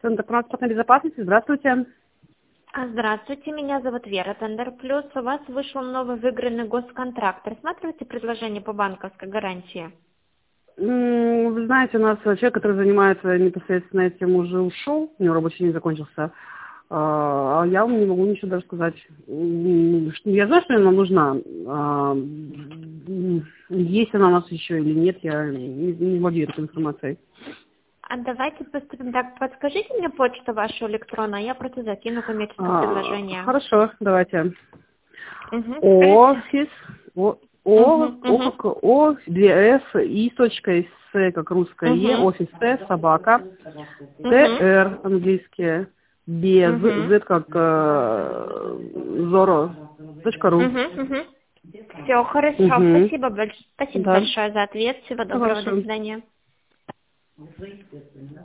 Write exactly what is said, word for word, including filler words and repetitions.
Центр транспортной безопасности. Здравствуйте. А, Здравствуйте, меня зовут Вера, Тендер Плюс. У вас вышел новый выигранный госконтракт. Рассматриваете предложение по банковской гарантии? М, Вы знаете, у нас человек, который занимается непосредственно этим, уже ушел, у него рабочий день закончился. А а я вам не могу ничего даже сказать. М, что- Я знаю, что она нам нужна. А, м, Есть она у нас еще или нет, я не, не владею этой информацией. А давайте поступим так. Подскажите мне почту вашу электронную, а я просто закину коммерческое А, предложение. Хорошо, давайте. Угу, скажите. Офис, о, о, Угу, о, угу, как о, две С, И точка, С, как русское Е, угу, офис С, собака, Т, угу, Р, английские, без, угу, Z, как э, Зоро, точка ру. угу, угу. Все, хорошо. Угу. Спасибо большое. Спасибо Да, большое за ответ. Всего доброго. До хорошо. свидания.